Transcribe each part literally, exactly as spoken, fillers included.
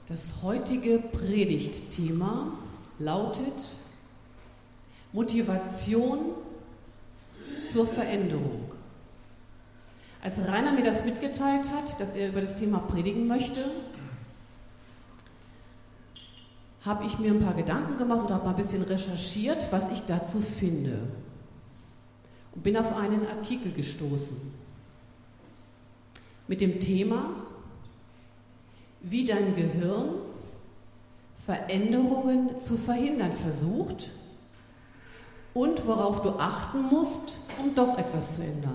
Das heutige Predigtthema lautet Motivation zur Veränderung. Als Rainer mir das mitgeteilt hat, dass er über das Thema predigen möchte, habe ich mir ein paar Gedanken gemacht und habe mal ein bisschen recherchiert, was ich dazu finde. Und bin auf einen Artikel gestoßen mit dem Thema, wie dein Gehirn Veränderungen zu verhindern versucht und worauf du achten musst, um doch etwas zu ändern.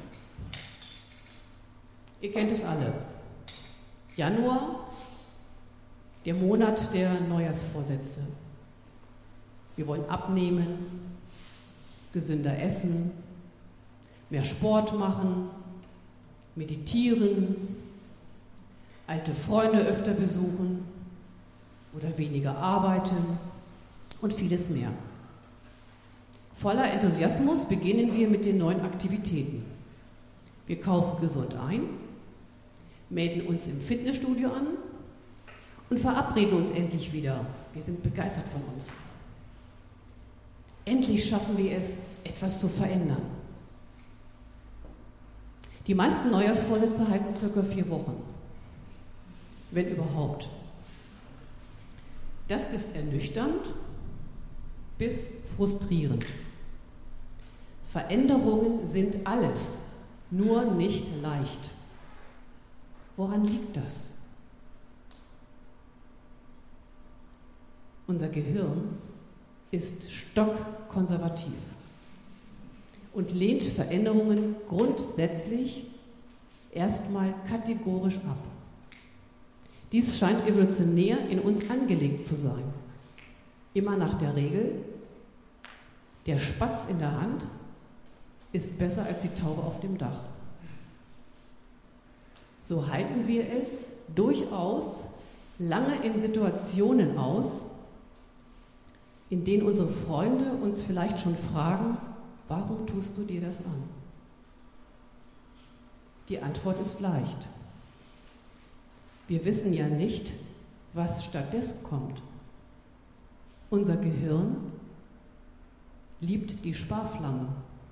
Ihr kennt es alle. Januar, der Monat der Neujahrsvorsätze. Wir wollen abnehmen, gesünder essen, mehr Sport machen, meditieren, alte Freunde öfter besuchen oder weniger arbeiten und vieles mehr. Voller Enthusiasmus beginnen wir mit den neuen Aktivitäten. Wir kaufen gesund ein, melden uns im Fitnessstudio an und verabreden uns endlich wieder. Wir sind begeistert von uns. Endlich schaffen wir es, etwas zu verändern. Die meisten Neujahrsvorsätze halten circa vier Wochen, wenn überhaupt. Das ist ernüchternd bis frustrierend. Veränderungen sind alles, nur nicht leicht. Woran liegt das? Unser Gehirn ist stockkonservativ und lehnt Veränderungen grundsätzlich erstmal kategorisch ab. Dies scheint evolutionär in uns angelegt zu sein. Immer nach der Regel, der Spatz in der Hand ist besser als die Taube auf dem Dach. So halten wir es durchaus lange in Situationen aus, in denen unsere Freunde uns vielleicht schon fragen, warum tust du dir das an? Die Antwort ist leicht. Wir wissen ja nicht, was stattdessen kommt. Unser Gehirn liebt die Sparflamme.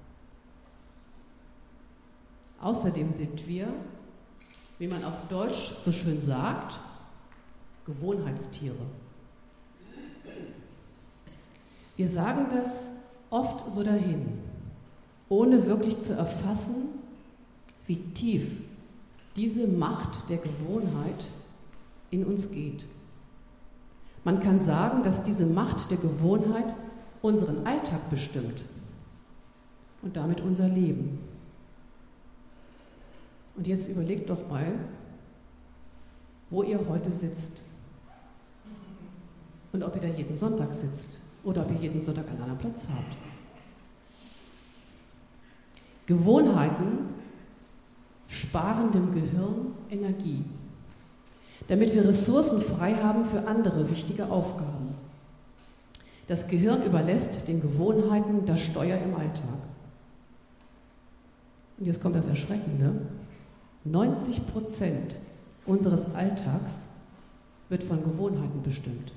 Außerdem sind wir, wie man auf Deutsch so schön sagt, Gewohnheitstiere. Wir sagen das oft so dahin, ohne wirklich zu erfassen, wie tief diese Macht der Gewohnheit in uns geht. Man kann sagen, dass diese Macht der Gewohnheit unseren Alltag bestimmt und damit unser Leben. Und jetzt überlegt doch mal, wo ihr heute sitzt und ob ihr da jeden Sonntag sitzt oder ob ihr jeden Sonntag einen anderen Platz habt. Gewohnheiten sparen dem Gehirn Energie, damit wir Ressourcen frei haben für andere wichtige Aufgaben. Das Gehirn überlässt den Gewohnheiten das Steuer im Alltag. Und jetzt kommt das Erschreckende. neunzig Prozent unseres Alltags wird von Gewohnheiten bestimmt.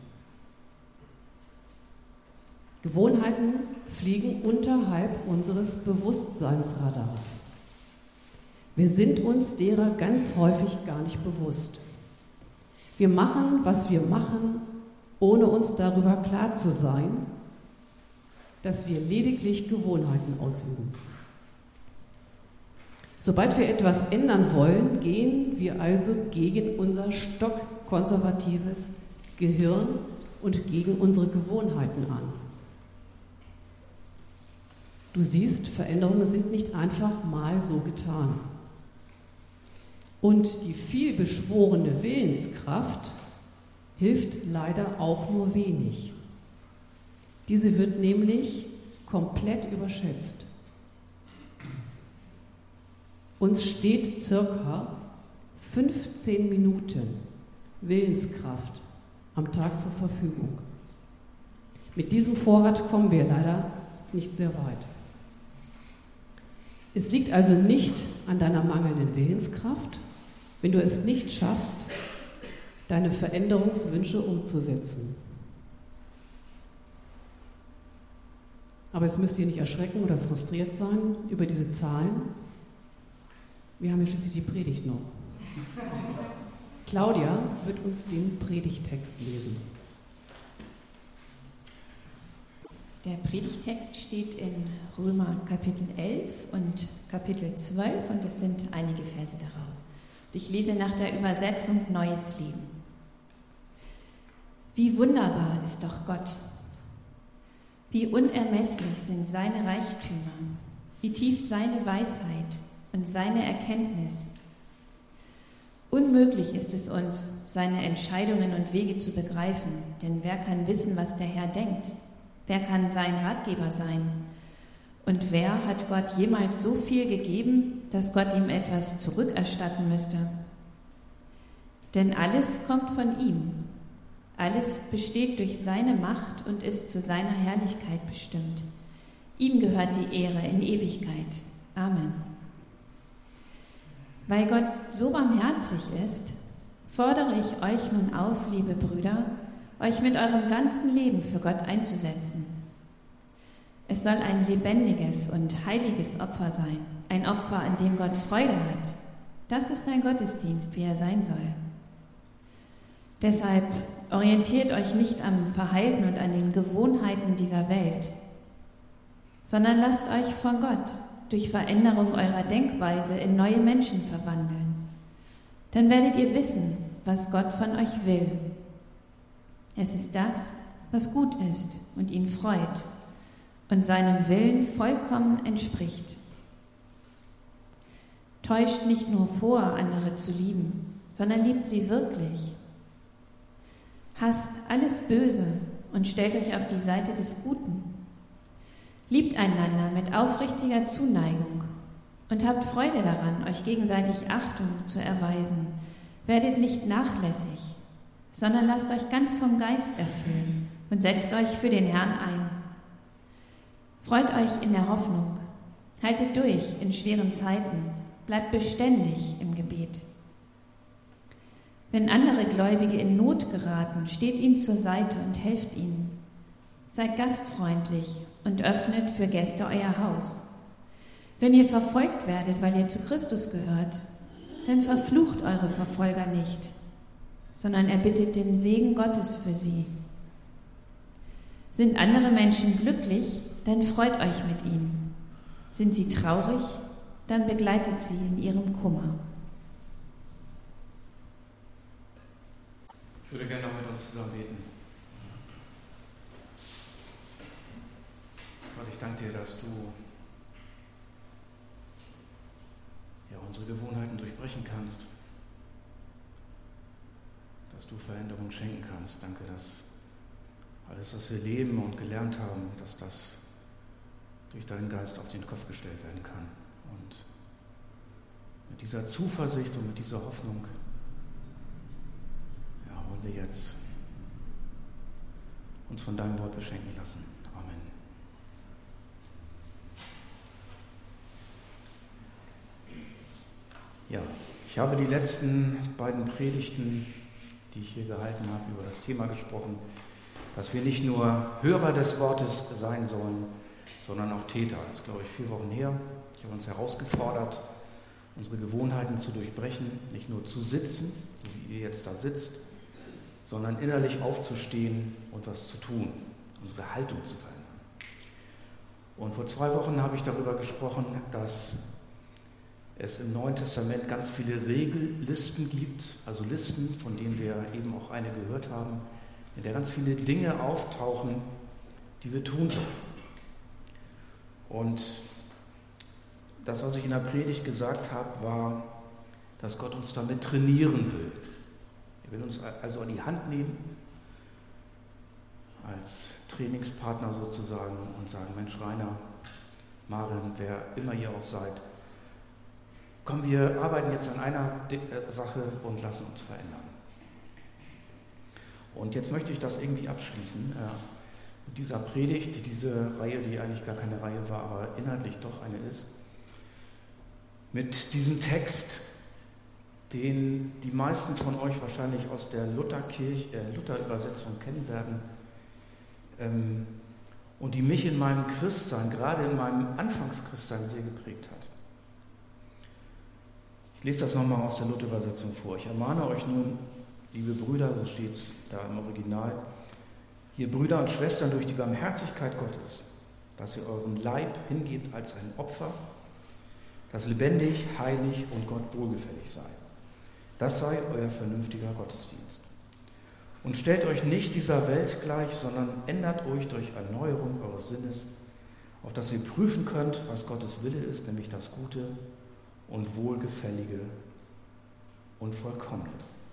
Gewohnheiten fliegen unterhalb unseres Bewusstseinsradars. Wir sind uns derer ganz häufig gar nicht bewusst. Wir machen, was wir machen, ohne uns darüber klar zu sein, dass wir lediglich Gewohnheiten ausüben. Sobald wir etwas ändern wollen, gehen wir also gegen unser stockkonservatives Gehirn und gegen unsere Gewohnheiten an. Du siehst, Veränderungen sind nicht einfach mal so getan. Und die vielbeschworene Willenskraft hilft leider auch nur wenig. Diese wird nämlich komplett überschätzt. Uns steht circa fünfzehn Minuten Willenskraft am Tag zur Verfügung. Mit diesem Vorrat kommen wir leider nicht sehr weit. Es liegt also nicht an deiner mangelnden Willenskraft, wenn du es nicht schaffst, deine Veränderungswünsche umzusetzen. Aber es müsst ihr nicht erschrecken oder frustriert sein über diese Zahlen. Wir haben ja schließlich die Predigt noch. Claudia wird uns den Predigttext lesen. Der Predigttext steht in Römer Kapitel elf und Kapitel zwölf und es sind einige Verse daraus. Ich lese nach der Übersetzung Neues Leben. Wie wunderbar ist doch Gott! Wie unermesslich sind seine Reichtümer, wie tief seine Weisheit und seine Erkenntnis. Unmöglich ist es uns, seine Entscheidungen und Wege zu begreifen, denn wer kann wissen, was der Herr denkt? Wer kann sein Ratgeber sein? Und wer hat Gott jemals so viel gegeben, dass Gott ihm etwas zurückerstatten müsste? Denn alles kommt von ihm. Alles besteht durch seine Macht und ist zu seiner Herrlichkeit bestimmt. Ihm gehört die Ehre in Ewigkeit. Amen. Weil Gott so barmherzig ist, fordere ich euch nun auf, liebe Brüder, euch mit eurem ganzen Leben für Gott einzusetzen. Es soll ein lebendiges und heiliges Opfer sein, ein Opfer, an dem Gott Freude hat. Das ist ein Gottesdienst, wie er sein soll. Deshalb orientiert euch nicht am Verhalten und an den Gewohnheiten dieser Welt, sondern lasst euch von Gott durch Veränderung eurer Denkweise in neue Menschen verwandeln. Dann werdet ihr wissen, was Gott von euch will. Es ist das, was gut ist und ihn freut und seinem Willen vollkommen entspricht. Täuscht nicht nur vor, andere zu lieben, sondern liebt sie wirklich. Hasst alles Böse und stellt euch auf die Seite des Guten. Liebt einander mit aufrichtiger Zuneigung und habt Freude daran, euch gegenseitig Achtung zu erweisen. Werdet nicht nachlässig, sondern lasst euch ganz vom Geist erfüllen und setzt euch für den Herrn ein. Freut euch in der Hoffnung, haltet durch in schweren Zeiten, bleibt beständig im Gebet. Wenn andere Gläubige in Not geraten, steht ihnen zur Seite und helft ihnen. Seid gastfreundlich und öffnet für Gäste euer Haus. Wenn ihr verfolgt werdet, weil ihr zu Christus gehört, dann verflucht eure Verfolger nicht, sondern erbittet den Segen Gottes für sie. Sind andere Menschen glücklich, dann freut euch mit ihnen. Sind sie traurig, dann begleitet sie in ihrem Kummer. Ich würde gerne noch mit uns zusammen beten. Gott, ich danke dir, dass du ja, unsere Gewohnheiten durchbrechen kannst, dass du Veränderungen schenken kannst. Danke, dass alles, was wir leben und gelernt haben, dass das durch deinen Geist auf den Kopf gestellt werden kann. Und mit dieser Zuversicht und mit dieser Hoffnung wollen wir jetzt uns von deinem Wort beschenken lassen. Amen. Ja, ich habe die letzten beiden Predigten, die ich hier gehalten habe, über das Thema gesprochen, dass wir nicht nur Hörer des Wortes sein sollen, sondern auch Täter. Das ist, glaube ich, vier Wochen her. Ich habe uns herausgefordert, unsere Gewohnheiten zu durchbrechen, nicht nur zu sitzen, so wie ihr jetzt da sitzt, sondern innerlich aufzustehen und was zu tun, unsere Haltung zu verändern. Und vor zwei Wochen habe ich darüber gesprochen, dass es im Neuen Testament ganz viele Regellisten gibt, also Listen, von denen wir eben auch eine gehört haben, in der ganz viele Dinge auftauchen, die wir tun sollen. Und das, was ich in der Predigt gesagt habe, war, dass Gott uns damit trainieren will. Er will uns also an die Hand nehmen, als Trainingspartner sozusagen, und sagen, Mensch, Rainer, Maren, wer immer ihr auch seid, komm, wir arbeiten jetzt an einer Sache und lassen uns verändern. Und jetzt möchte ich das irgendwie abschließen, äh, mit dieser Predigt, diese Reihe, die eigentlich gar keine Reihe war, aber inhaltlich doch eine ist, mit diesem Text, den die meisten von euch wahrscheinlich aus der Lutherkirche, äh, Luther-Übersetzung kennen werden ähm, und die mich in meinem Christsein, gerade in meinem Anfangschristsein, sehr geprägt hat. Ich lese das nochmal aus der Luther-Übersetzung vor. Ich ermahne euch nun, liebe Brüder, so steht es da im Original, ihr Brüder und Schwestern, durch die Barmherzigkeit Gottes, dass ihr euren Leib hingebt als ein Opfer, das lebendig, heilig und Gott wohlgefällig sei. Das sei euer vernünftiger Gottesdienst. Und stellt euch nicht dieser Welt gleich, sondern ändert euch durch Erneuerung eures Sinnes, auf dass ihr prüfen könnt, was Gottes Wille ist, nämlich das Gute und Wohlgefällige und Vollkommene.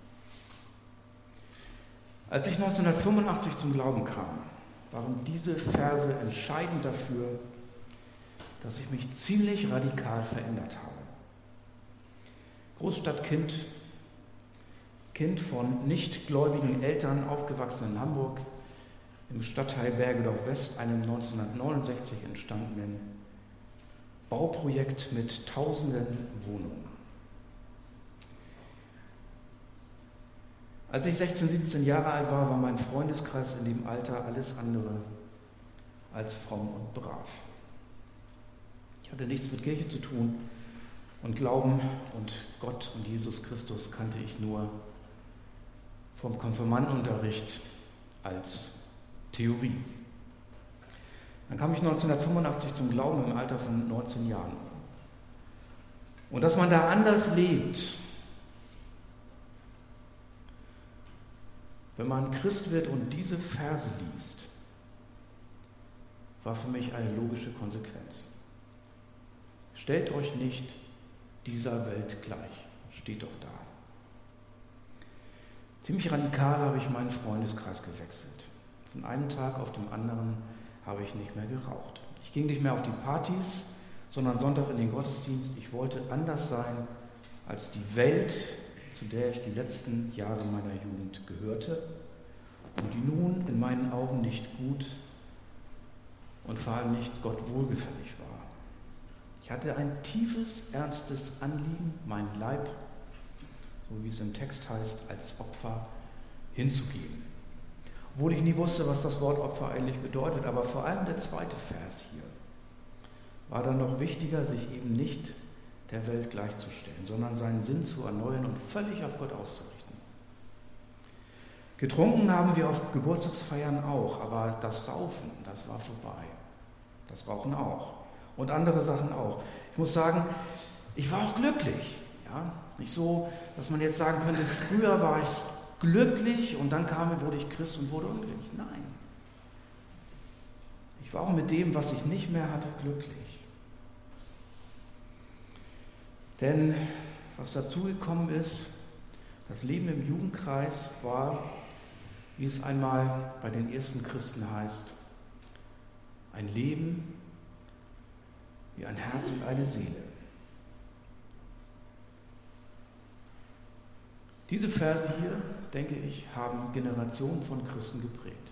Als ich neunzehnhundertfünfundachtzig zum Glauben kam, waren diese Verse entscheidend dafür, dass ich mich ziemlich radikal verändert habe. Großstadtkind, Kind von nichtgläubigen Eltern, aufgewachsen in Hamburg, im Stadtteil Bergedorf West, einem neunzehnhundertneunundsechzig entstandenen Bauprojekt mit tausenden Wohnungen. Als ich sechzehn, siebzehn Jahre alt war, war mein Freundeskreis in dem Alter alles andere als fromm und brav. Ich hatte nichts mit Kirche zu tun und Glauben und Gott und Jesus Christus kannte ich nur vom Konfirmandenunterricht als Theorie. Dann kam ich neunzehnhundertfünfundachtzig zum Glauben im Alter von neunzehn Jahren. Und dass man da anders lebt, wenn man Christ wird und diese Verse liest, war für mich eine logische Konsequenz. Stellt euch nicht dieser Welt gleich, steht doch da. Ziemlich radikal habe ich meinen Freundeskreis gewechselt. Von einem Tag auf den anderen habe ich nicht mehr geraucht. Ich ging nicht mehr auf die Partys, sondern Sonntag in den Gottesdienst. Ich wollte anders sein als die Welt, zu der ich die letzten Jahre meiner Jugend gehörte und die nun in meinen Augen nicht gut und vor allem nicht Gott wohlgefällig war. Ich hatte ein tiefes, ernstes Anliegen, meinen Leib, so wie es im Text heißt, als Opfer hinzugeben. Obwohl ich nie wusste, was das Wort Opfer eigentlich bedeutet, aber vor allem der zweite Vers hier war dann noch wichtiger, sich eben nicht der Welt gleichzustellen, sondern seinen Sinn zu erneuern und völlig auf Gott auszurichten. Getrunken haben wir auf Geburtstagsfeiern auch, aber das Saufen, das war vorbei. Das Rauchen auch. Und andere Sachen auch. Ich muss sagen, ich war auch glücklich. Ja, ist nicht so, dass man jetzt sagen könnte, früher war ich glücklich und dann kam, wurde ich Christ und wurde unglücklich. Nein. Ich war auch mit dem, was ich nicht mehr hatte, glücklich. Denn was dazugekommen ist, das Leben im Jugendkreis war, wie es einmal bei den ersten Christen heißt, ein Leben wie ein Herz und eine Seele. Diese Verse hier, denke ich, haben Generationen von Christen geprägt.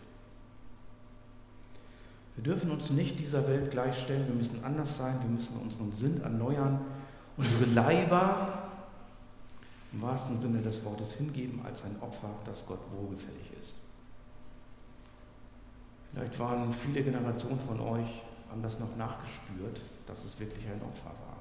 Wir dürfen uns nicht dieser Welt gleichstellen, wir müssen anders sein, wir müssen unseren Sinn erneuern, unsere Leiber im wahrsten Sinne des Wortes hingeben als ein Opfer, das Gott wohlgefällig ist. Vielleicht waren viele Generationen von euch, haben das noch nachgespürt, dass es wirklich ein Opfer war.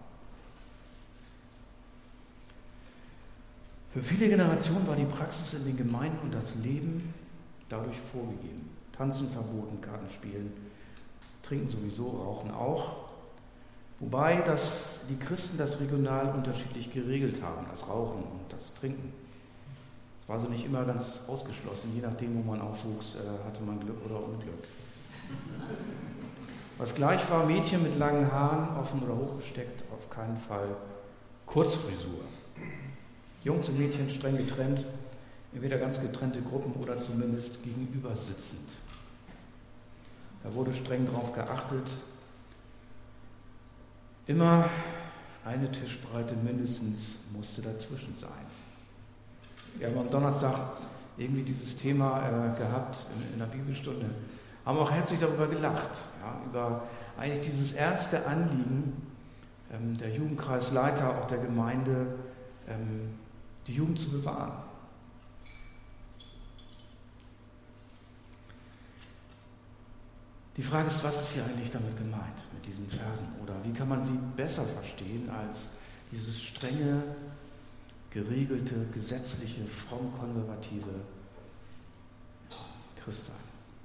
Für viele Generationen war die Praxis in den Gemeinden und das Leben dadurch vorgegeben. Tanzen verboten, Karten spielen, trinken sowieso, rauchen auch. Wobei das, die Christen das regional unterschiedlich geregelt haben, das Rauchen und das Trinken. Es war so nicht immer ganz ausgeschlossen, je nachdem, wo man aufwuchs, äh, hatte man Glück oder Unglück. Was gleich war, Mädchen mit langen Haaren, offen oder hochgesteckt, auf keinen Fall Kurzfrisur. Jungs und Mädchen streng getrennt, entweder ganz getrennte Gruppen oder zumindest gegenüber sitzend. Da wurde streng darauf geachtet, immer eine Tischbreite mindestens musste dazwischen sein. Wir haben am Donnerstag irgendwie dieses Thema äh, gehabt in, in der Bibelstunde, haben auch herzlich darüber gelacht, ja, über eigentlich dieses ernste Anliegen ähm, der Jugendkreisleiter, auch der Gemeinde, ähm, die Jugend zu bewahren. Die Frage ist, was ist hier eigentlich damit gemeint, mit diesen Versen? Oder wie kann man sie besser verstehen als dieses strenge, geregelte, gesetzliche, fromm-konservative Christsein?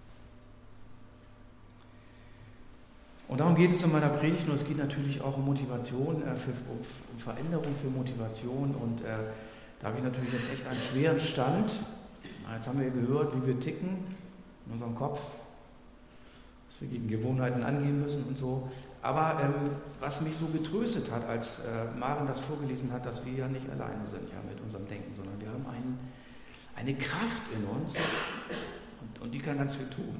Und darum geht es in meiner Predigt, und es geht natürlich auch um Motivation, äh, für, um, um Veränderung für Motivation. Und äh, da habe ich natürlich jetzt echt einen schweren Stand. Jetzt haben wir gehört, wie wir ticken in unserem Kopf, dass wir gegen Gewohnheiten angehen müssen und so. Aber ähm, was mich so getröstet hat, als äh, Maren das vorgelesen hat, dass wir ja nicht alleine sind ja, mit unserem Denken, sondern wir haben einen, eine Kraft in uns und, und die kann ganz viel tun.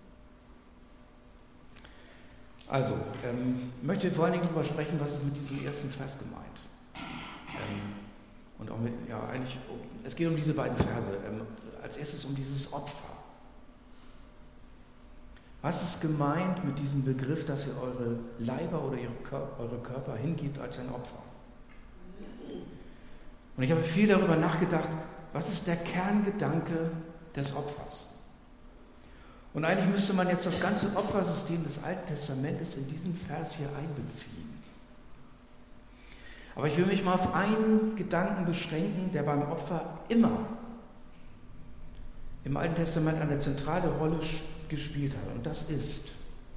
Also, ähm, ich möchte vor allen Dingen darüber sprechen, was ist mit diesem ersten Vers gemeint. Ähm, und auch mit, ja, eigentlich, es geht um diese beiden Verse. Ähm, als erstes um dieses Opfer. Was ist gemeint mit diesem Begriff, dass ihr eure Leiber oder eure Körper hingibt als ein Opfer? Und ich habe viel darüber nachgedacht, was ist der Kerngedanke des Opfers? Und eigentlich müsste man jetzt das ganze Opfersystem des Alten Testamentes in diesem Vers hier einbeziehen. Aber ich will mich mal auf einen Gedanken beschränken, der beim Opfer immer im Alten Testament eine zentrale Rolle gespielt hat. Und das ist,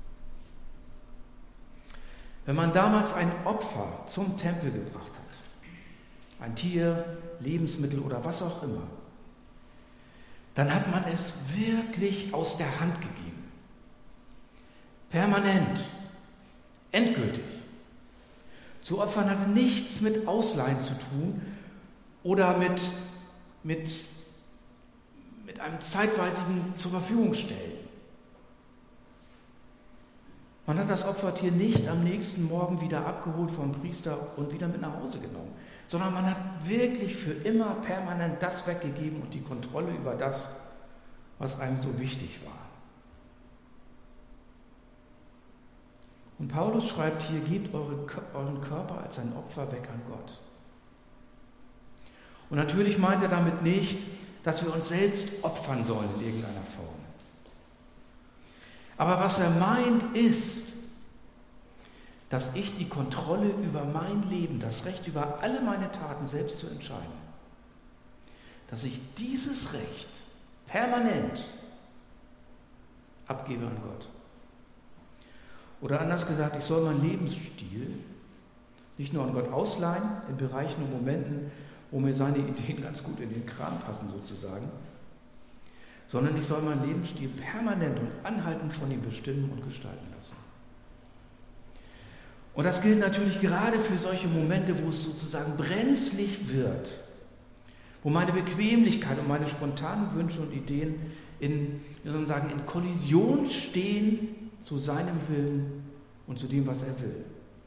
wenn man damals ein Opfer zum Tempel gebracht hat, ein Tier, Lebensmittel oder was auch immer, dann hat man es wirklich aus der Hand gegeben. Permanent, endgültig. Zu opfern hatte nichts mit Ausleihen zu tun oder mit, mit, mit einem zeitweisigen zur Verfügung stellen. Man hat das Opfertier nicht am nächsten Morgen wieder abgeholt vom Priester und wieder mit nach Hause genommen, sondern man hat wirklich für immer permanent das weggegeben und die Kontrolle über das, was einem so wichtig war. Und Paulus schreibt hier, gebt eure, euren Körper als ein Opfer weg an Gott. Und natürlich meint er damit nicht, dass wir uns selbst opfern sollen in irgendeiner Form. Aber was er meint ist, dass ich die Kontrolle über mein Leben, das Recht über alle meine Taten selbst zu entscheiden, dass ich dieses Recht permanent abgebe an Gott. Oder anders gesagt, ich soll meinen Lebensstil nicht nur an Gott ausleihen, in Bereichen und Momenten, wo mir seine Ideen ganz gut in den Kram passen sozusagen, sondern ich soll meinen Lebensstil permanent und anhaltend von ihm bestimmen und gestalten lassen. Und das gilt natürlich gerade für solche Momente, wo es sozusagen brenzlig wird, wo meine Bequemlichkeit und meine spontanen Wünsche und Ideen in, wie soll man sagen, in Kollision stehen zu seinem Willen und zu dem, was er will.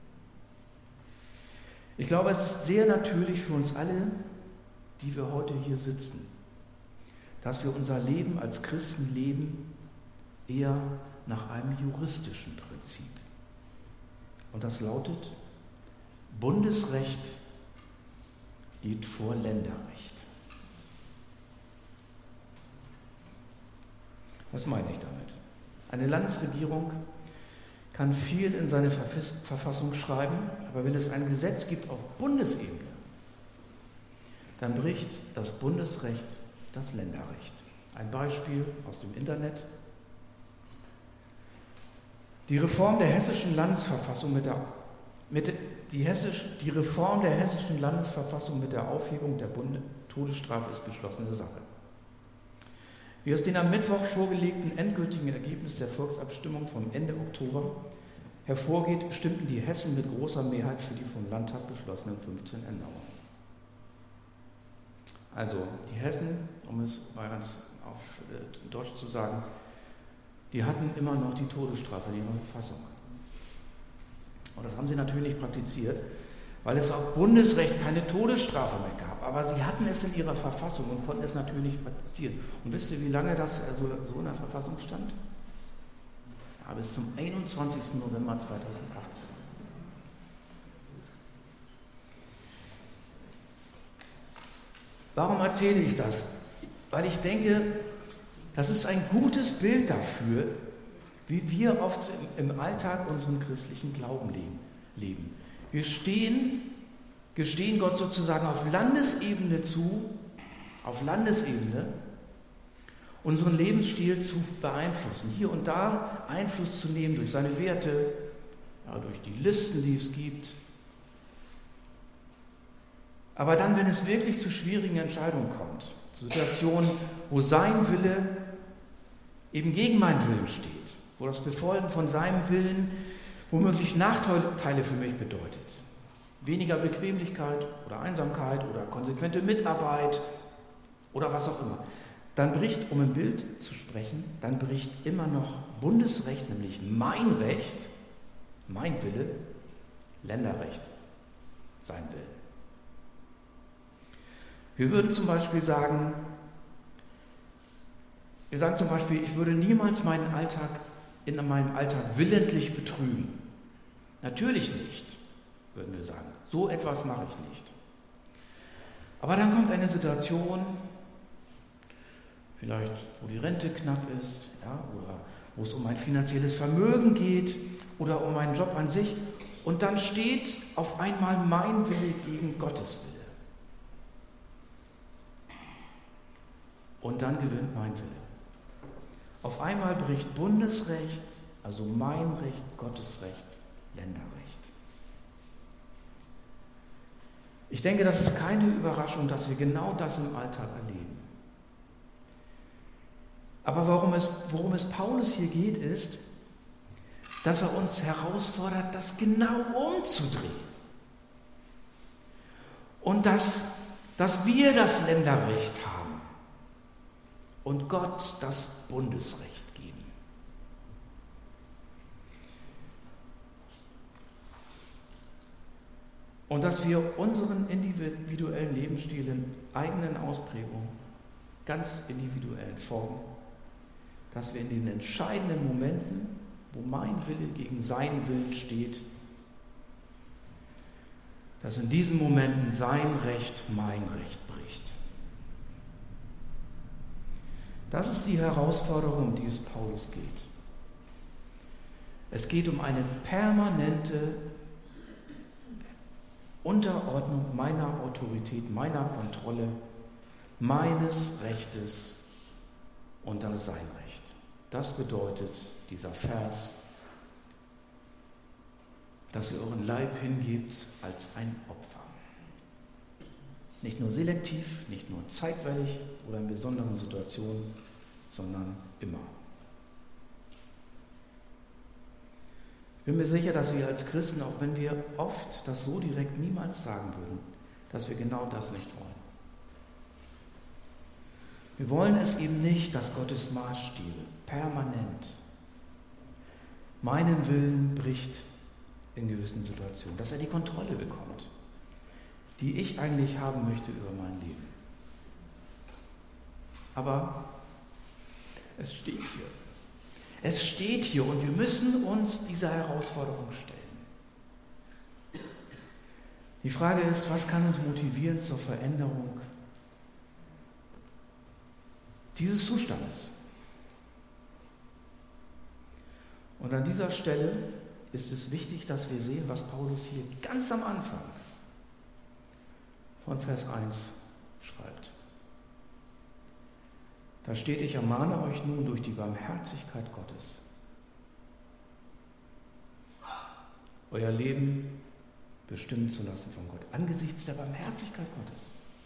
Ich glaube, es ist sehr natürlich für uns alle, die wir heute hier sitzen, dass wir unser Leben als Christen leben eher nach einem juristischen Prinzip. Und das lautet, Bundesrecht geht vor Länderrecht. Was meine ich damit? Eine Landesregierung kann viel in seine Verfassung schreiben, aber wenn es ein Gesetz gibt auf Bundesebene, dann bricht das Bundesrecht das Länderrecht. Ein Beispiel aus dem Internet. Die Reform der hessischen Landesverfassung mit der, mit, die, Hessisch, die Reform der hessischen Landesverfassung mit der Aufhebung der Bunde, Todesstrafe ist beschlossene Sache. Wie aus dem am Mittwoch vorgelegten endgültigen Ergebnis der Volksabstimmung vom Ende Oktober hervorgeht, stimmten die Hessen mit großer Mehrheit für die vom Landtag beschlossenen fünfzehn Änderungen. Also die Hessen, um es mal ganz auf äh, Deutsch zu sagen, die hatten immer noch die Todesstrafe in ihrer Verfassung. Und das haben sie natürlich nicht praktiziert, weil es auf Bundesrecht keine Todesstrafe mehr gab. Aber sie hatten es in ihrer Verfassung und konnten es natürlich nicht praktizieren. Und wisst ihr, wie lange das so, so in der Verfassung stand? Ja, bis zum einundzwanzigsten November zweitausendachtzehn. Warum erzähle ich das? Weil ich denke, das ist ein gutes Bild dafür, wie wir oft im Alltag unseren christlichen Glauben leben. Wir stehen, gestehen Gott sozusagen auf Landesebene zu, auf Landesebene, unseren Lebensstil zu beeinflussen, hier und da Einfluss zu nehmen durch seine Werte, ja, durch die Listen, die es gibt. Aber dann, wenn es wirklich zu schwierigen Entscheidungen kommt, zu Situationen, wo sein Wille eben gegen meinen Willen steht, wo das Befolgen von seinem Willen womöglich Nachteile für mich bedeutet, weniger Bequemlichkeit oder Einsamkeit oder konsequente Mitarbeit oder was auch immer, dann bricht, um im Bild zu sprechen, dann bricht immer noch Bundesrecht, nämlich mein Recht, mein Wille, Länderrecht, sein Wille. Wir würden zum Beispiel sagen, wir sagen zum Beispiel, ich würde niemals meinen Alltag in meinem Alltag willentlich betrügen. Natürlich nicht, würden wir sagen. So etwas mache ich nicht. Aber dann kommt eine Situation, vielleicht wo die Rente knapp ist, ja, oder wo es um ein finanzielles Vermögen geht oder um meinen Job an sich, und dann steht auf einmal mein Wille gegen Gottes Wille. Und dann gewinnt mein Wille. Auf einmal bricht Bundesrecht, also mein Recht, Gottes Recht, Länderrecht. Ich denke, das ist keine Überraschung, dass wir genau das im Alltag erleben. Aber worum es, worum es Paulus hier geht, ist, dass er uns herausfordert, das genau umzudrehen. Und dass, dass wir das Länderrecht haben und Gott das Bundesrecht geben. Und dass wir unseren individuellen Lebensstil in eigenen Ausprägungen, ganz individuellen Formen, dass wir in den entscheidenden Momenten, wo mein Wille gegen seinen Willen steht, dass in diesen Momenten sein Recht mein Recht bricht. Das ist die Herausforderung, um die es Paulus geht. Es geht um eine permanente Unterordnung meiner Autorität, meiner Kontrolle, meines Rechtes unter sein Recht. Das bedeutet dieser Vers, dass ihr euren Leib hingebt als ein Opfer. Nicht nur selektiv, nicht nur zeitweilig oder in besonderen Situationen, sondern immer. Ich bin mir sicher, dass wir als Christen, auch wenn wir oft das so direkt niemals sagen würden, dass wir genau das nicht wollen. Wir wollen es eben nicht, dass Gottes Maßstäbe permanent meinen Willen bricht in gewissen Situationen, dass er die Kontrolle bekommt, die ich eigentlich haben möchte über mein Leben. Aber es steht hier. Es steht hier und wir müssen uns dieser Herausforderung stellen. Die Frage ist, was kann uns motivieren zur Veränderung dieses Zustandes? Und an dieser Stelle ist es wichtig, dass wir sehen, was Paulus hier ganz am Anfang von Vers eins schreibt. Da steht, ich ermahne euch nun durch die Barmherzigkeit Gottes, euer Leben bestimmen zu lassen von Gott, angesichts der Barmherzigkeit Gottes.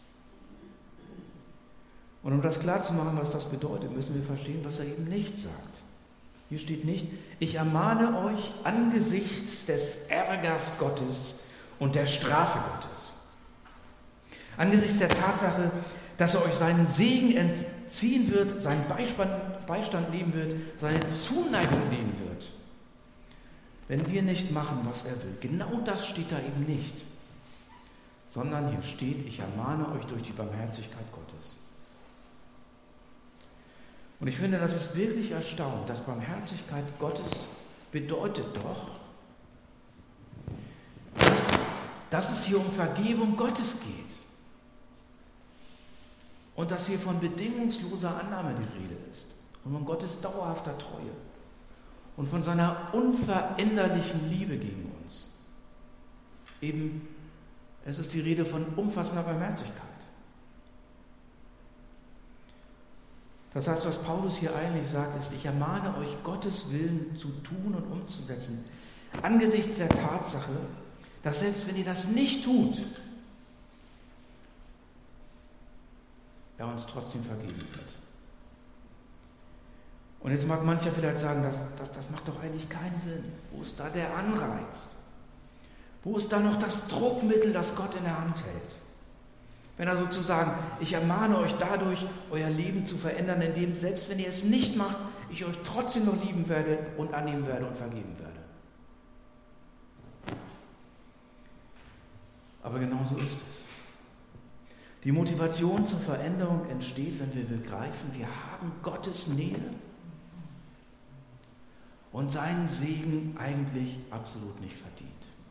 Und um das klar zu machen, was das bedeutet, müssen wir verstehen, was er eben nicht sagt. Hier steht nicht, ich ermahne euch angesichts des Ärgers Gottes und der Strafe Gottes. Angesichts der Tatsache, dass er euch seinen Segen entziehen wird, seinen Beistand, Beistand nehmen wird, seine Zuneigung nehmen wird, wenn wir nicht machen, was er will. Genau das steht da eben nicht. Sondern hier steht, ich ermahne euch durch die Barmherzigkeit Gottes. Und ich finde, das ist wirklich erstaunlich, dass Barmherzigkeit Gottes bedeutet doch, dass, dass es hier um Vergebung Gottes geht. Und dass hier von bedingungsloser Annahme die Rede ist und von Gottes dauerhafter Treue und von seiner unveränderlichen Liebe gegen uns. Eben, es ist die Rede von umfassender Barmherzigkeit. Das heißt, was Paulus hier eigentlich sagt, ist, ich ermahne euch, Gottes Willen zu tun und umzusetzen, angesichts der Tatsache, dass selbst wenn ihr das nicht tut, er uns trotzdem vergeben wird. Und jetzt mag mancher vielleicht sagen, das, das, das macht doch eigentlich keinen Sinn. Wo ist da der Anreiz? Wo ist da noch das Druckmittel, das Gott in der Hand hält? Wenn er sozusagen, ich ermahne euch dadurch, euer Leben zu verändern, indem, selbst wenn ihr es nicht macht, ich euch trotzdem noch lieben werde und annehmen werde und vergeben werde. Aber genau so ist es. Die Motivation zur Veränderung entsteht, wenn wir begreifen, wir haben Gottes Nähe und seinen Segen eigentlich absolut nicht verdient.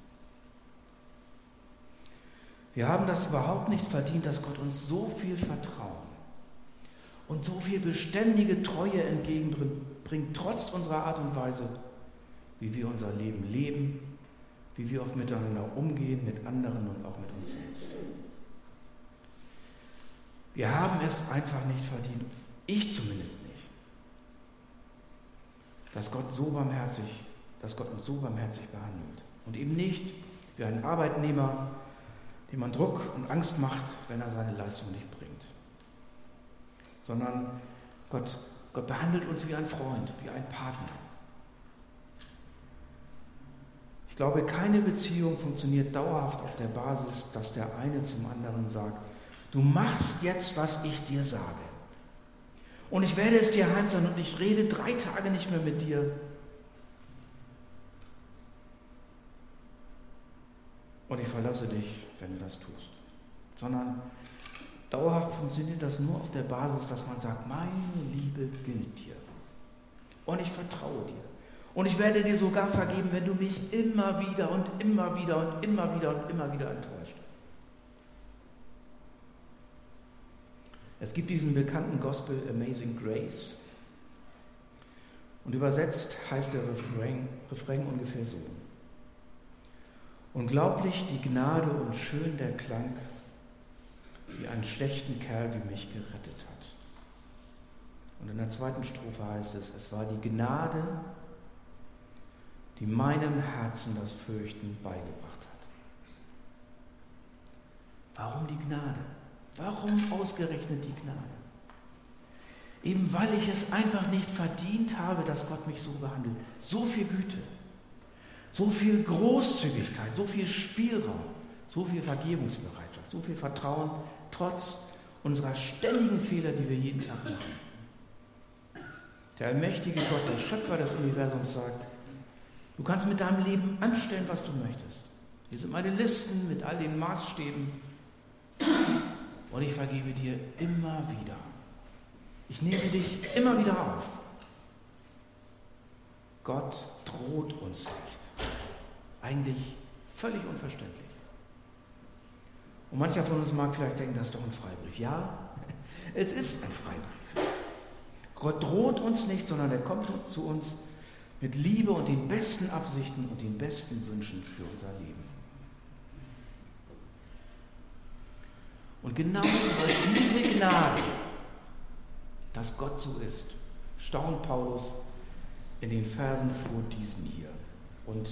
Wir haben das überhaupt nicht verdient, dass Gott uns so viel Vertrauen und so viel beständige Treue entgegenbringt, trotz unserer Art und Weise, wie wir unser Leben leben, wie wir oft miteinander umgehen, mit anderen und auch mit uns selbst. Wir haben es einfach nicht verdient, ich zumindest nicht, dass Gott so barmherzig, dass Gott uns so barmherzig behandelt und eben nicht wie ein Arbeitnehmer, dem man Druck und Angst macht, wenn er seine Leistung nicht bringt, sondern Gott, Gott behandelt uns wie ein Freund, wie ein Partner. Ich glaube, keine Beziehung funktioniert dauerhaft auf der Basis, dass der eine zum anderen sagt, du machst jetzt, was ich dir sage. Und ich werde es dir heimsagen und ich rede drei Tage nicht mehr mit dir. Und ich verlasse dich, wenn du das tust. Sondern dauerhaft funktioniert das nur auf der Basis, dass man sagt, meine Liebe gilt dir. Und ich vertraue dir. Und ich werde dir sogar vergeben, wenn du mich immer wieder und immer wieder und immer wieder und immer wieder enttäuscht. Es gibt diesen bekannten Gospel Amazing Grace. Und übersetzt heißt der Refrain, Refrain ungefähr so. Unglaublich die Gnade und schön der Klang, die einen schlechten Kerl wie mich gerettet hat. Und in der zweiten Strophe heißt es, es war die Gnade, die meinem Herzen das Fürchten beigebracht hat. Warum die Gnade? Warum ausgerechnet die Gnade? Eben weil ich es einfach nicht verdient habe, dass Gott mich so behandelt. So viel Güte, so viel Großzügigkeit, so viel Spielraum, so viel Vergebungsbereitschaft, so viel Vertrauen, trotz unserer ständigen Fehler, die wir jeden Tag machen. Der allmächtige Gott, der Schöpfer des Universums, sagt, du kannst mit deinem Leben anstellen, was du möchtest. Hier sind meine Listen mit all den Maßstäben. Und ich vergebe dir immer wieder. Ich nehme dich immer wieder auf. Gott droht uns nicht. Eigentlich völlig unverständlich. Und mancher von uns mag vielleicht denken, das ist doch ein Freibrief. Ja, es ist ein Freibrief. Gott droht uns nicht, sondern er kommt zu uns mit Liebe und den besten Absichten und den besten Wünschen für unser Leben. Und genau über diese Gnade, dass Gott so ist, staunt Paulus in den Versen vor diesen hier. Und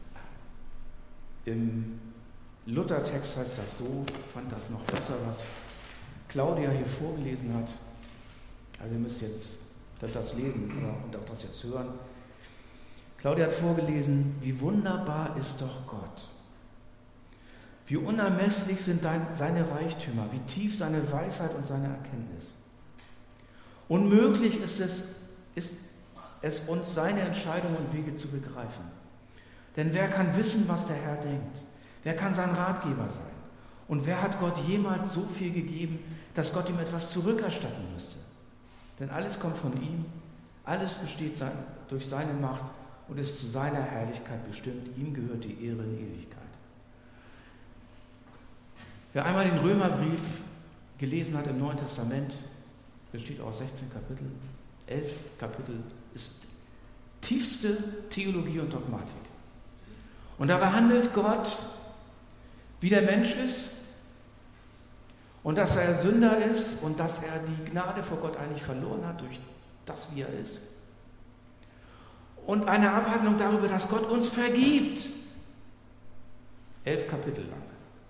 im Luthertext heißt das so, ich fand das noch besser, was Claudia hier vorgelesen hat. Also ihr müsst jetzt das lesen und auch das jetzt hören. Claudia hat vorgelesen, wie wunderbar ist doch Gott. Wie unermesslich sind dein, seine Reichtümer, wie tief seine Weisheit und seine Erkenntnis. Unmöglich ist es, ist es uns, seine Entscheidungen und Wege zu begreifen. Denn wer kann wissen, was der Herr denkt? Wer kann sein Ratgeber sein? Und wer hat Gott jemals so viel gegeben, dass Gott ihm etwas zurückerstatten müsste? Denn alles kommt von ihm, alles besteht sein, durch seine Macht und ist zu seiner Herrlichkeit bestimmt. Ihm gehört die Ehre in Ewigkeit. Wer einmal den Römerbrief gelesen hat im Neuen Testament, besteht aus sechzehn Kapiteln, elf Kapitel, ist tiefste Theologie und Dogmatik. Und da behandelt Gott, wie der Mensch ist und dass er Sünder ist und dass er die Gnade vor Gott eigentlich verloren hat durch das, wie er ist. Und eine Abhandlung darüber, dass Gott uns vergibt. Elf Kapitel lang.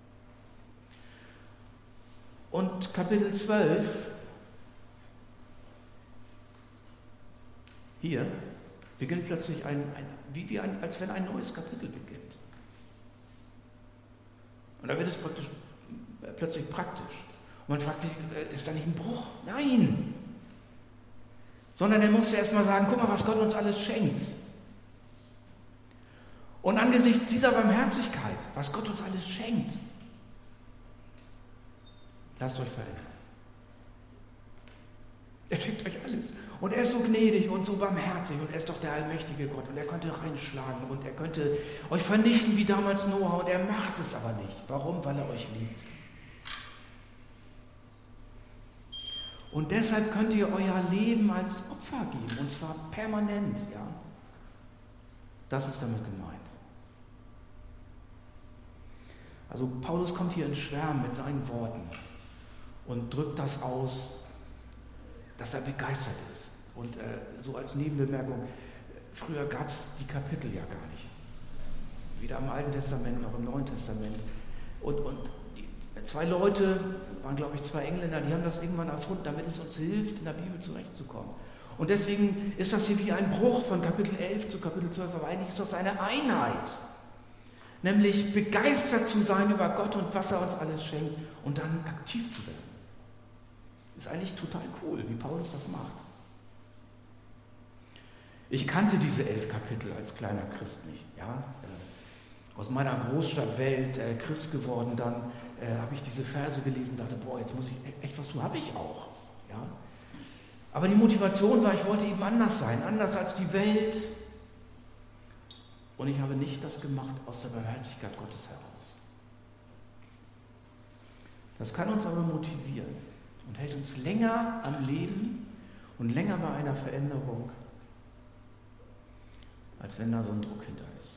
Und Kapitel zwölf, hier, beginnt plötzlich ein, ein, wie, wie ein, als wenn ein neues Kapitel beginnt. Und da wird es praktisch, äh, plötzlich praktisch. Und man fragt sich, äh, ist da nicht ein Bruch? Nein! Sondern er musste erst mal sagen, guck mal, was Gott uns alles schenkt. Und angesichts dieser Barmherzigkeit, was Gott uns alles schenkt, lasst euch verändern. Er schenkt euch alles. Und er ist so gnädig und so barmherzig und er ist doch der allmächtige Gott und er könnte reinschlagen und er könnte euch vernichten wie damals Noah und er macht es aber nicht. Warum? Weil er euch liebt. Und deshalb könnt ihr euer Leben als Opfer geben und zwar permanent. Ja? Das ist damit gemeint. Also Paulus kommt hier in Schwärmen mit seinen Worten und drückt das aus, dass er begeistert ist. Und äh, so als Nebenbemerkung, früher gab es die Kapitel ja gar nicht. Weder im Alten Testament noch im Neuen Testament. Und, und die, zwei Leute, waren glaube ich zwei Engländer, die haben das irgendwann erfunden, damit es uns hilft, in der Bibel zurechtzukommen. Und deswegen ist das hier wie ein Bruch von Kapitel elf zu Kapitel zwölf, aber eigentlich ist das eine Einheit. Nämlich begeistert zu sein über Gott und was er uns alles schenkt und dann aktiv zu werden. Ist eigentlich total cool, wie Paulus das macht. Ich kannte diese elf Kapitel als kleiner Christ nicht. Ja? Äh, aus meiner Großstadtwelt, äh, Christ geworden, dann äh, habe ich diese Verse gelesen und dachte, boah, jetzt muss ich echt was tun, habe ich auch. Ja? Aber die Motivation war, ich wollte eben anders sein, anders als die Welt. Und ich habe nicht das gemacht aus der Barmherzigkeit Gottes heraus. Das kann uns aber motivieren und hält uns länger am Leben und länger bei einer Veränderung, als wenn da so ein Druck hinter ist.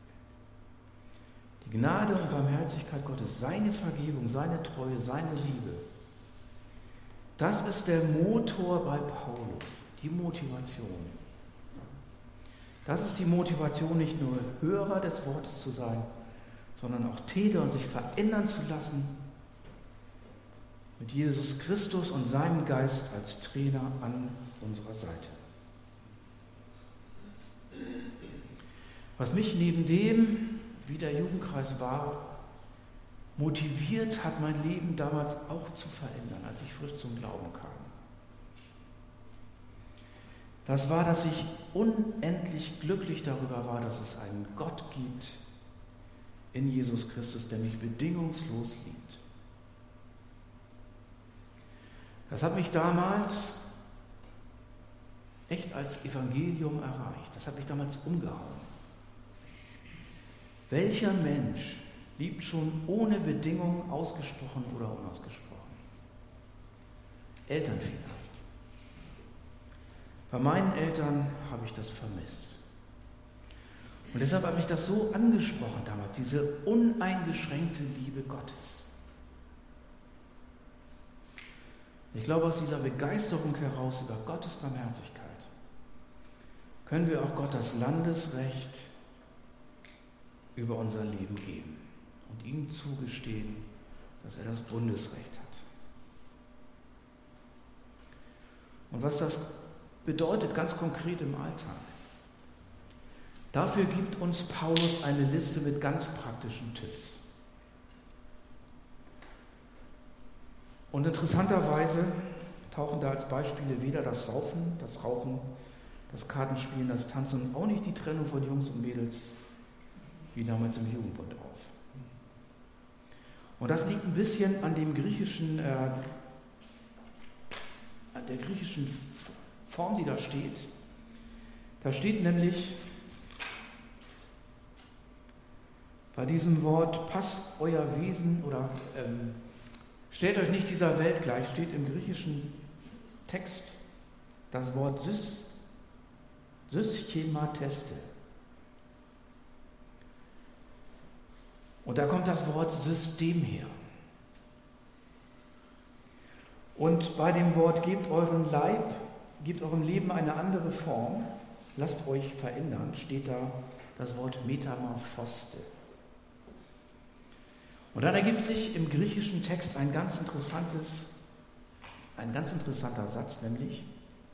Die Gnade und Barmherzigkeit Gottes, seine Vergebung, seine Treue, seine Liebe, das ist der Motor bei Paulus, die Motivation. Das ist die Motivation, nicht nur Hörer des Wortes zu sein, sondern auch Täter und sich verändern zu lassen mit Jesus Christus und seinem Geist als Trainer an unserer Seite. Was mich neben dem, wie der Jugendkreis war, motiviert hat, mein Leben damals auch zu verändern, als ich frisch zum Glauben kam. Das war, dass ich unendlich glücklich darüber war, dass es einen Gott gibt in Jesus Christus, der mich bedingungslos liebt. Das hat mich damals echt als Evangelium erreicht. Das hat mich damals umgehauen. Welcher Mensch liebt schon ohne Bedingung, ausgesprochen oder unausgesprochen? Eltern vielleicht. Bei meinen Eltern habe ich das vermisst. Und deshalb hat mich das so angesprochen damals, diese uneingeschränkte Liebe Gottes. Ich glaube, aus dieser Begeisterung heraus über Gottes Barmherzigkeit können wir auch Gott das Landesrecht über unser Leben geben und ihm zugestehen, dass er das Bundesrecht hat. Und was das bedeutet ganz konkret im Alltag. Dafür gibt uns Paulus eine Liste mit ganz praktischen Tipps. Und interessanterweise tauchen da als Beispiele weder das Saufen, das Rauchen, das Kartenspielen, das Tanzen und auch nicht die Trennung von Jungs und Mädels wie damals im Jugendbund auf. Und das liegt ein bisschen an dem griechischen, äh, an der griechischen Form, die da steht. Da steht nämlich bei diesem Wort, passt euer Wesen oder ähm, Stellt euch nicht dieser Welt gleich, steht im griechischen Text das Wort sys, syschemateste. Und da kommt das Wort System her. Und bei dem Wort gebt euren Leib, gebt eurem Leben eine andere Form, lasst euch verändern, steht da das Wort Metamorphoste. Und dann ergibt sich im griechischen Text ein ganz interessantes, ein ganz interessanter Satz, nämlich,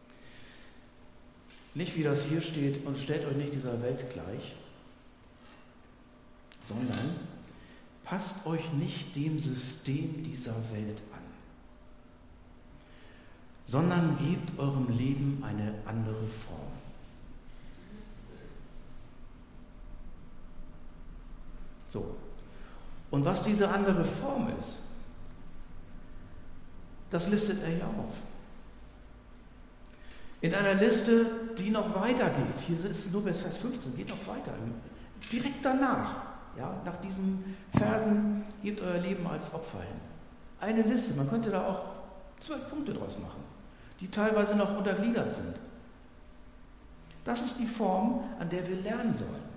nicht wie das hier steht, und stellt euch nicht dieser Welt gleich, sondern passt euch nicht dem System dieser Welt an, sondern gebt eurem Leben eine andere Form. So. Und was diese andere Form ist, das listet er hier auf. In einer Liste, die noch weitergeht. Hier ist es nur bis Vers fünfzehn, geht noch weiter. Direkt danach, ja, nach diesen Versen, gebt euer Leben als Opfer hin. Eine Liste, man könnte da auch zwölf Punkte draus machen, die teilweise noch untergliedert sind. Das ist die Form, an der wir lernen sollen.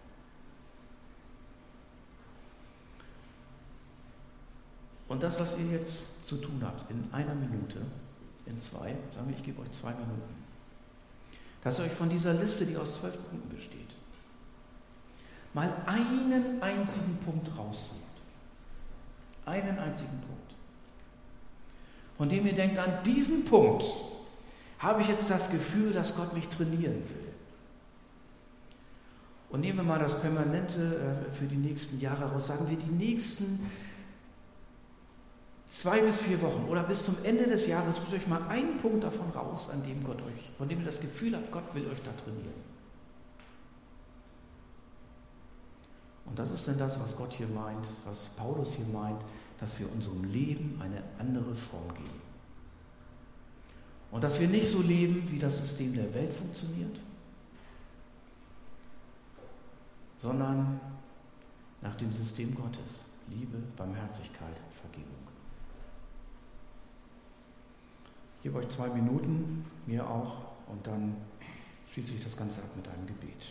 Und das, was ihr jetzt zu tun habt, in einer Minute, in zwei, sagen wir, ich gebe euch zwei Minuten, dass ihr euch von dieser Liste, die aus zwölf Punkten besteht, mal einen einzigen Punkt raussucht. Einen einzigen Punkt. Von dem ihr denkt, an diesen Punkt habe ich jetzt das Gefühl, dass Gott mich trainieren will. Und nehmen wir mal das Permanente für die nächsten Jahre raus, sagen wir die nächsten zwei bis vier Wochen oder bis zum Ende des Jahres, sucht euch mal einen Punkt davon raus, an dem Gott euch, von dem ihr das Gefühl habt, Gott will euch da trainieren. Und das ist denn das, was Gott hier meint, was Paulus hier meint, dass wir unserem Leben eine andere Form geben. Und dass wir nicht so leben, wie das System der Welt funktioniert, sondern nach dem System Gottes. Liebe, Barmherzigkeit, Vergebung. Ich gebe euch zwei Minuten, mir auch, und dann schließe ich das Ganze ab mit einem Gebet.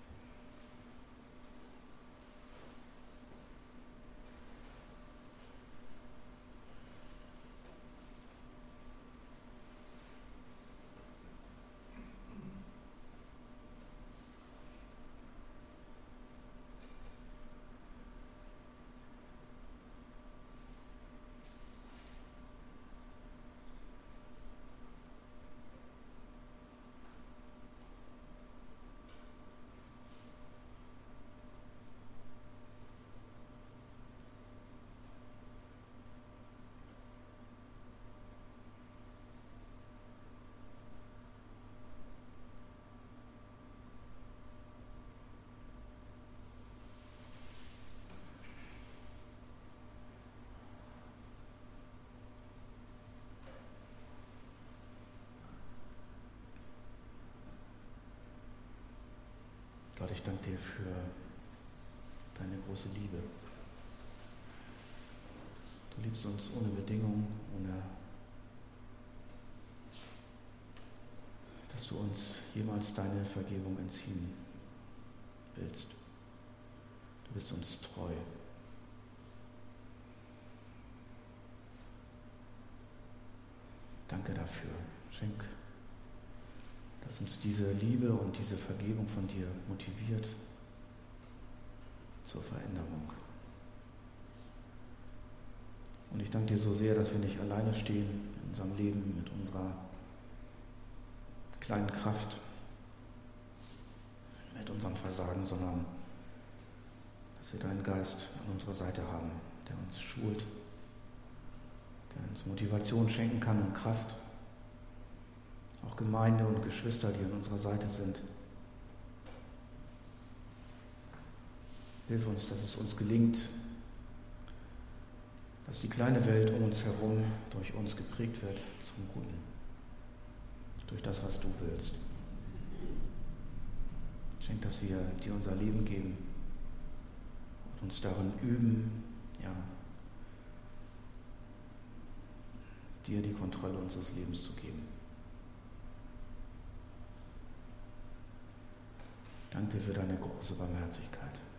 Gott, ich danke dir für deine große Liebe. Du liebst uns ohne Bedingung, ohne dass du uns jemals deine Vergebung entziehen willst. Du bist uns treu. Danke dafür. Schenk, dass uns diese Liebe und diese Vergebung von dir motiviert zur Veränderung. Und ich danke dir so sehr, dass wir nicht alleine stehen in unserem Leben mit unserer kleinen Kraft, mit unserem Versagen, sondern dass wir deinen Geist an unserer Seite haben, der uns schult, der uns Motivation schenken kann und Kraft. Auch Gemeinde und Geschwister, die an unserer Seite sind. Hilf uns, dass es uns gelingt, dass die kleine Welt um uns herum durch uns geprägt wird zum Guten. Durch das, was du willst. Schenk, dass wir dir unser Leben geben und uns darin üben, ja, dir die Kontrolle unseres Lebens zu geben. Danke dir für deine große Barmherzigkeit.